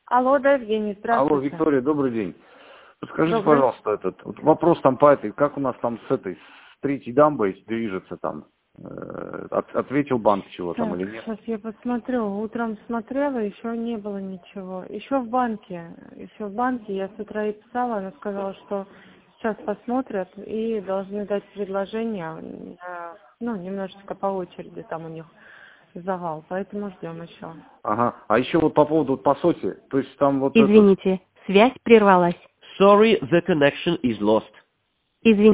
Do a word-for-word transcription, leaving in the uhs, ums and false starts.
Алло, да, Евгений, здравствуйте. Алло, Виктория, добрый день. Подскажите, Добрый. пожалуйста, этот вот вопрос там по этой, как у нас там с этой, с третьей дамбой движется там? Э, от, ответил банк чего там Так, или нет? сейчас я посмотрю. Утром смотрела, еще не было ничего. Еще в банке, еще в банке я с утра и писала, она сказала, что сейчас посмотрят и должны дать предложение, э, ну, немножечко по очереди там у них завал, поэтому ждем еще. Ага. А еще вот по поводу вот, по сути, то есть там вот это... Извините, связь прервалась. Sorry, the connection is lost. Извините.